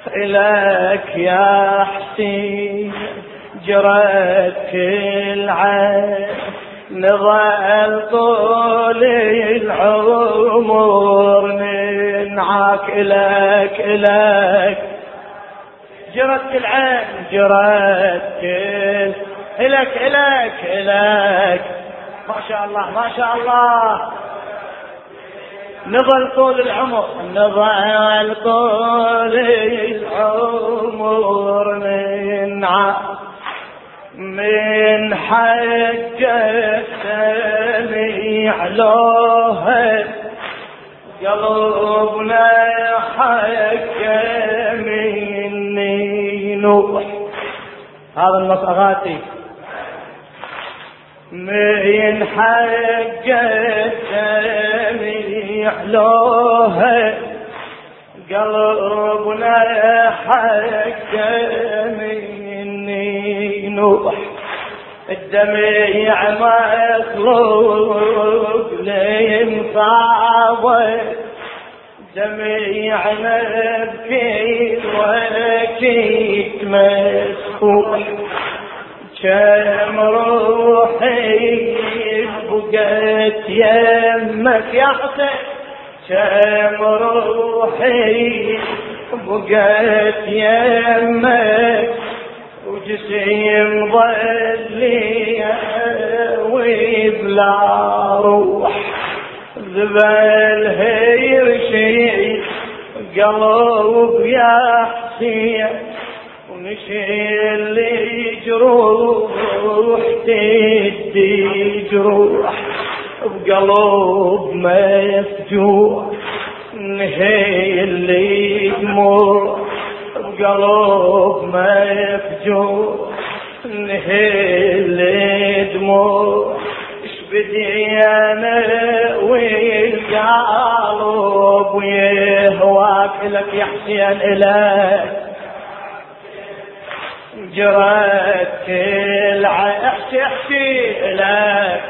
إلك يا حسين جرت كل عين، نظل طول العمر ننعاك إلك جرت كل عين، جرت كل إلك ما شاء الله ما شاء الله. نظل طول العمر من حجة سميع لوها قلبنا حجة مني نوح. هذا النص أغاتي. من حجة سميع لوها قلبنا حجة مني نوح. الدمع مخلوق لينصابه، دمع نبكي وكيت مسفوح. كم روحي بقت يمك يا حسين، كم روحي بقت يمك، وجسم ظلي وبلا روح. ذبل هيرشي قلب يا حسين، ونشيل لي جروح تدي جروح بقلب مفجوع. نهيل لي دموع بقلب مفجوع، نهيل لي دموع. اش بدي انا والقلب ويهواك لك يا حسين الك جرت العين. احكي لك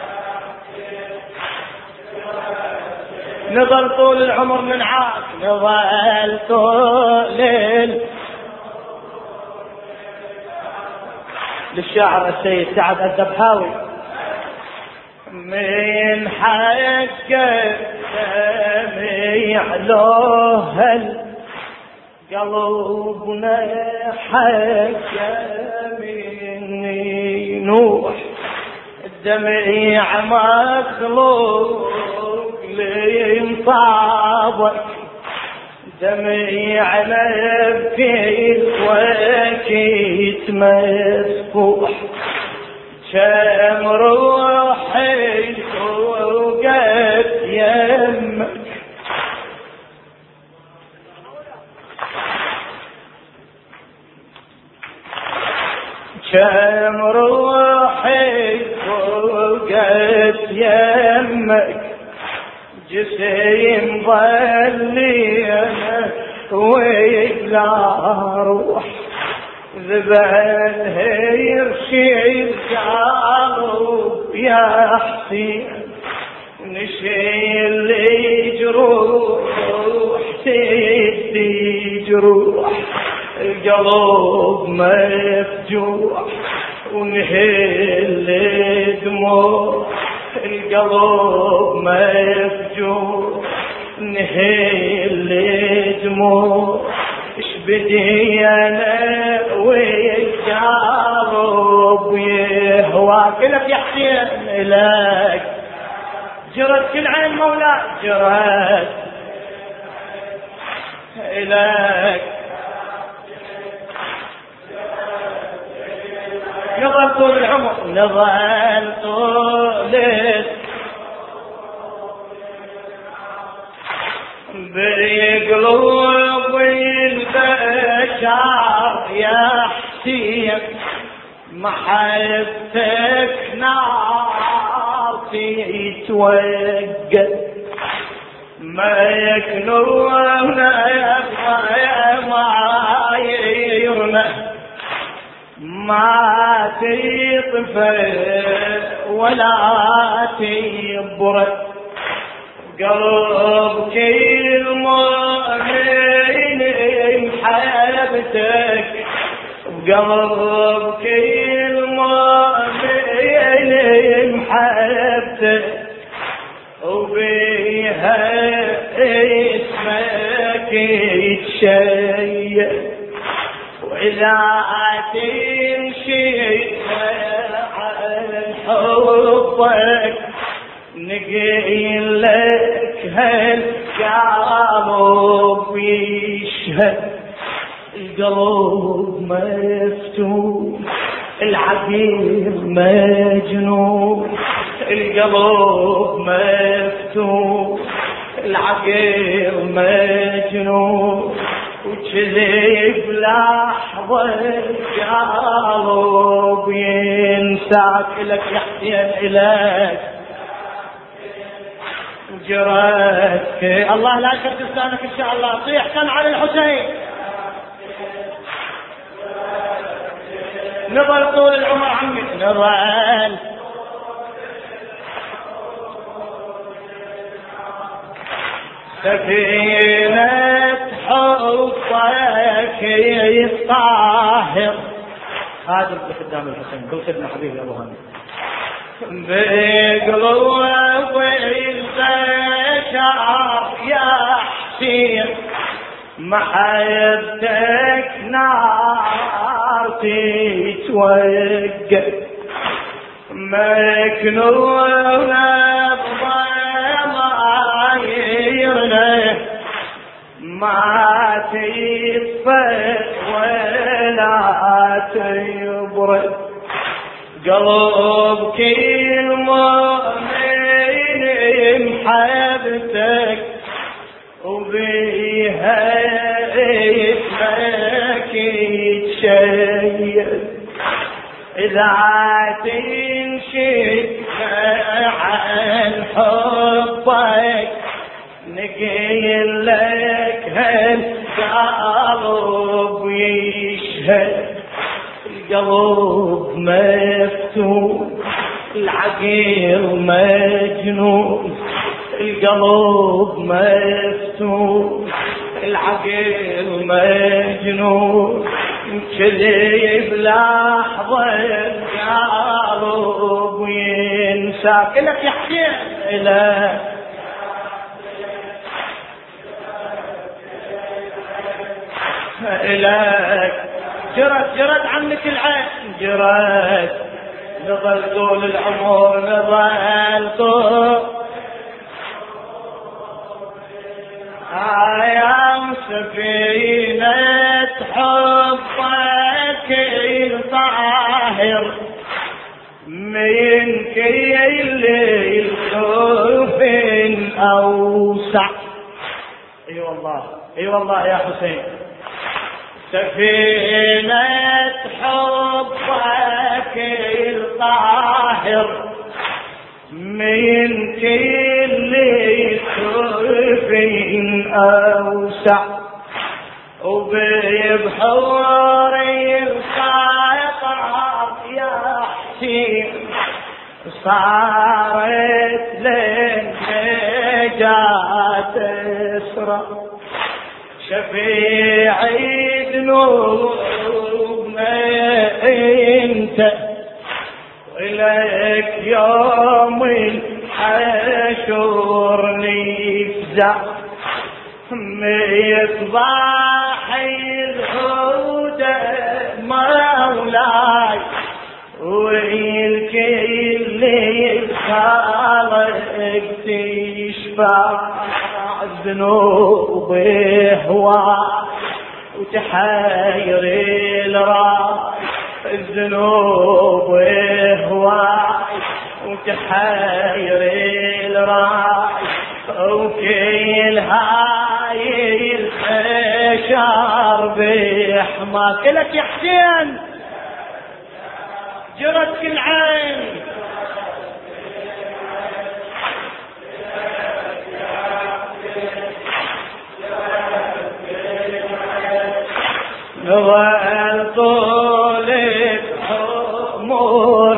نظل طول العمر ننعاك، نظل طول للشاعر السيد سعد الذبحاوي. من حجة سميع لوها قلبنا حجة مني نوح. الدمع مخلوق لينصابك، دمع نبكي وكيت مسفوح. كم روحي فوقت يمك، كم روحي فوقت يمك، جسم ظلي ولا روح. ذبل هيرشي القلب يا حسين، نشيل لي جروح تدي جروح. القلب مفجوع ونهيل لي دموع، القلب مفجوع نهيل لي دموع. اش بدي انا والقلب يهواك لك يا حسين لك جرت كل عين مولاي، جرت لك نظل طول العمر، نظل طول بقلوب البشر يا حسين. محبتك نار تتوقد، ما يكنون ما يرمى، ما تطفى ولا تبرد. قلب كل مؤمن محب محبتك بقلب كل مؤمن محبتك وبيها اسمك يتشيع وإذا تمشي عن حبك نقيل لك هالقلب يشهد القلب مفتون العقيل مجنون القلب مفتون العقيل مجنون وكذي بلحظة القلب ينساك لك يا حسين إلك جرتك الله لا يشرك لسانك إن شاء الله صيح كان على الحسين نظل طول العمر عمي نظل سفينة حبك يطاهر خادم قدام الحسين كل خدمة حبيبي أبو هاني بقلوب البشر يا حسين محبتك نار تتوقد مكنونة بضمايرنا ما تطفئ ولا تبرد قلب كل مؤمن محبتك وبيها اسمك يتشيع إذا تمشي عن حبك نقيل لك هالقلب يشهد القلب مفتون العقيل مجنون القلب مفتون العقيل مجنون كذي بلحظة القلب ينساك لك يا حسين إلك إلك جرت عنك العين جرت نظل طول العمر نظل طول أيام سفينة حبك الطاهر من كل الخوف أوسع اي والله يا حسين سفينة حبك الطاهر من كل خوف أوسع وبحور الخطر يا حسين صارت للنجاة تسرى شفيعي ذنوبنا انت ولك يوم الحشر نفزع مصباح الهدى مولاي والكل الخالق تشفع ذنوب هواي وتحير الراي الذنوب هواي وتحير الراي وكل هاي الحشر بحماك لك يا حسين جرت كل عين نظل طول العمر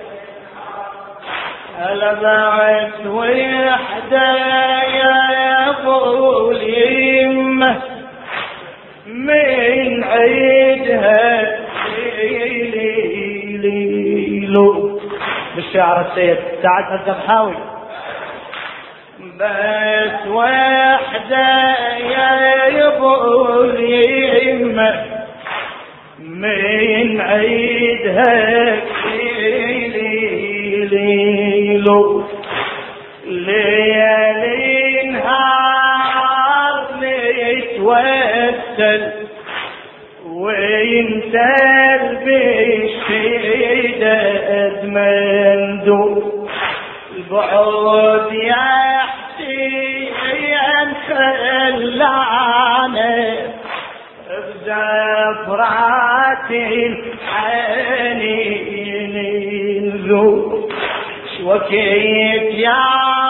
هلا بعد وحده يا ابو اليمه من من عيدها ليلو بالشعر السيد سعد الذبحاوي. بس وحده يا يبو اليمه من عيدها ليلو ليالي نهار نتوسل وينسل بالشدد مندوب البعد يا حسين خلانا بزفرات الحنين الذوب شوكيت يا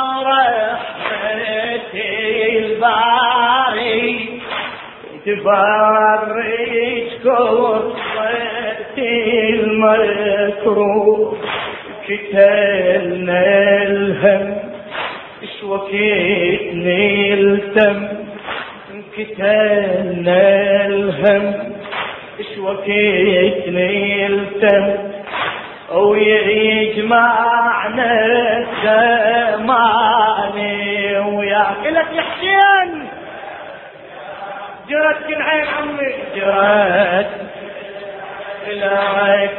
رحمة الباري تفرج قصة المكروه كتلنا الهم شوكيتني التم كتلنا الهم شوكيتني التم ويجمعنا الزمان وياك لك يا حسين جرت كل عين عمي جرت لك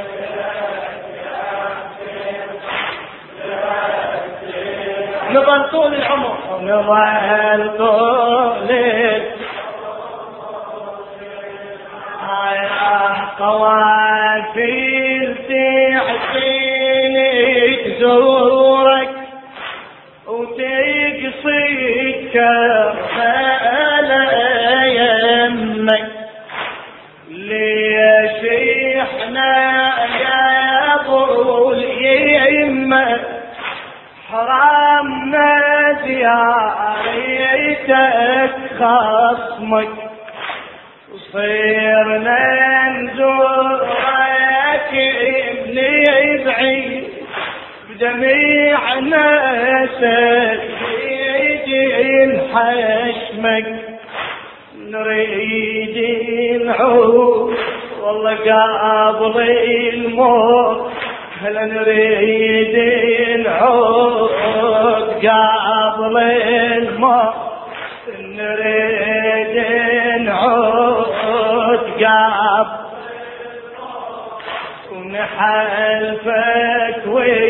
نظل طول العمر نظل طول قوافل تحسيني تزورك وتقصي كربلاء يمك ليش احنا يا ابو اليمه حرامنا زيارتك خصمك وصيرنا نزورك ابني بعيد بدميعنا سيدين حشمك نريد نعود والله قبل الموت هلا نريد نعود قبل الموت نريد نعود قبل ونحلفك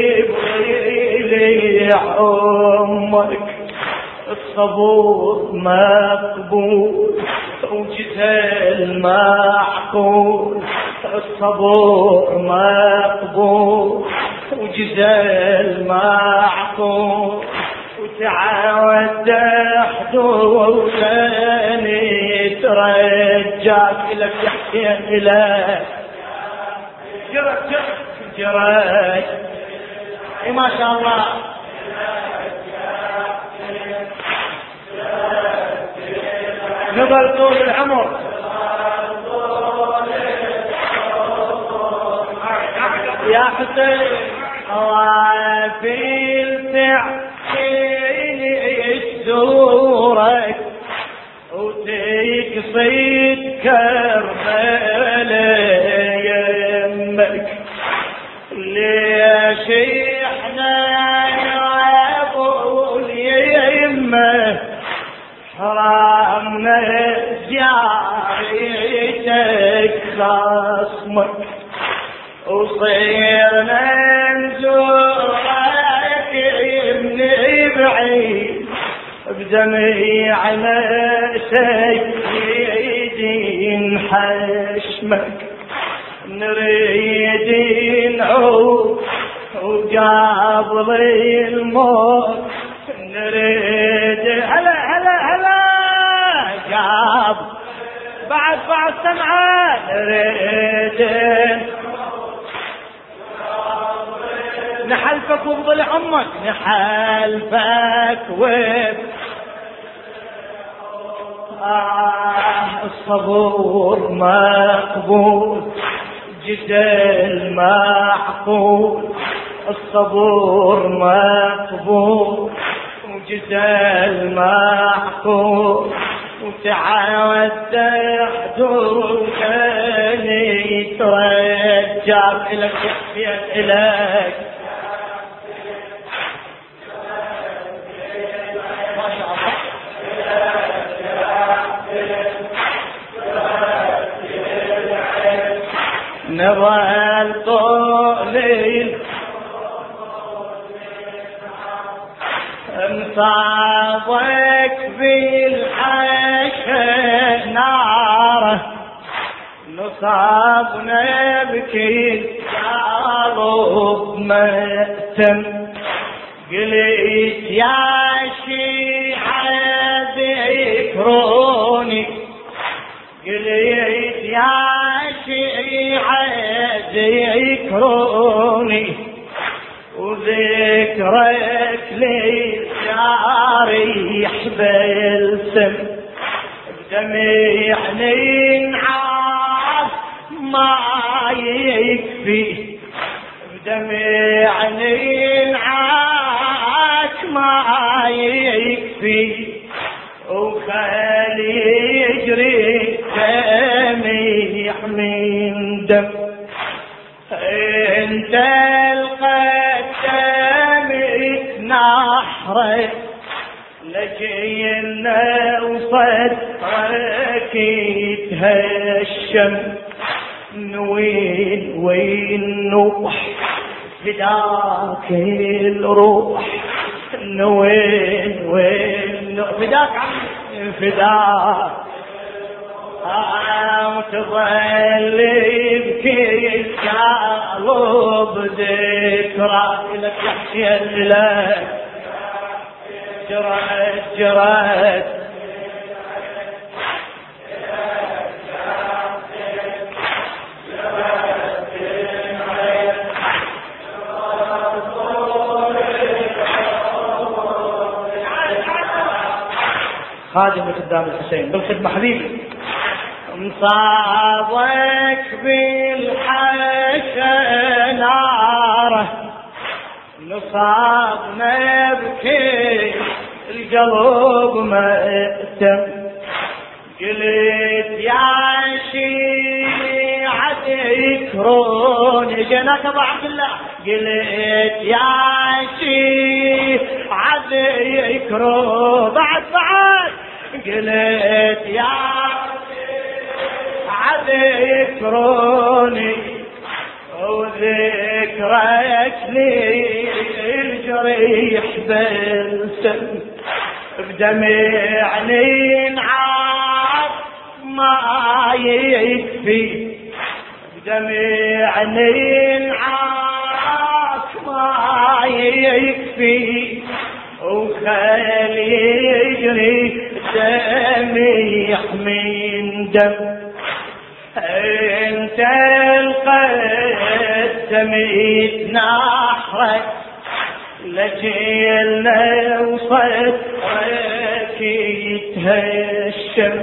ويبغي عمرك الصبور مقبول وجزاء المعقول الصبور مقبول وجزاء المعقول وتعاود حدودني ترجاك لك يا حسين إلك جرت ما شاء الله نظل طول العمر يا حسين قوافل تعيني تزورك وتقصيد كربلاء يمك ليش احنا يا ابو اليمه حرامنا زيارتك خصمك وصيرنا نزورك ابني بعيد بجميعنا سيدين حشمك نريد نعود وقبل الموت نريد هلا جاب بعد سمعة نريد نحلفك وبضل عمك نحلفك الصبور مقبول جزاء المعقول الصبور مقبول وجزاء المعقول وتعودع دربني ترجع إلك يحيى إليك ما شاء الله نظل طولي انصابك بالحشا ناره نصابنا بكل قلب مأتم قلت يا شيعة ذكروني قلت يا شيعة ذكروني وذكرك لي جارح بالسم بدمي نعاس ما يكفي بدمي نعاس ما يكفي وخلي يجري دمي من دم انت نحرك لجينا وصدرك يتهشم وين نوح فداك الروح وين فداك فداك وتظل بكل قلب ذكرى لك يحكي لك جرت خادم قدام الحسين بالخدمة حبيبي مصابك بالحشا ناره نصابنا بكي القلب مأتم قلت يا شيعة يكروني جناك ابو عبد الله قلت يا شيعة يكرون بعد قلت يا ذكروني وذكرك لي الجريح بالسم بدمع نعاس ما يكفي بدمع نعاس ما يكفي وخلي يجري دمي من دم انت القدميت نحرك لجيلنا وصدرك يتهشم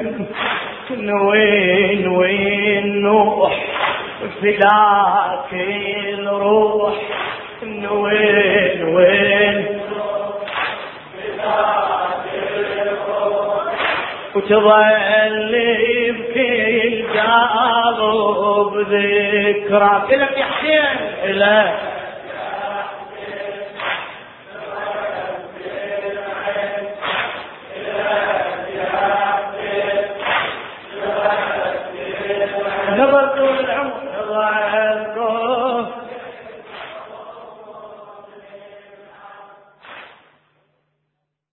وين نوح فداك الروح وين وتظل بكل قلب ذكرى لك يا حسين لا نظر طول العمر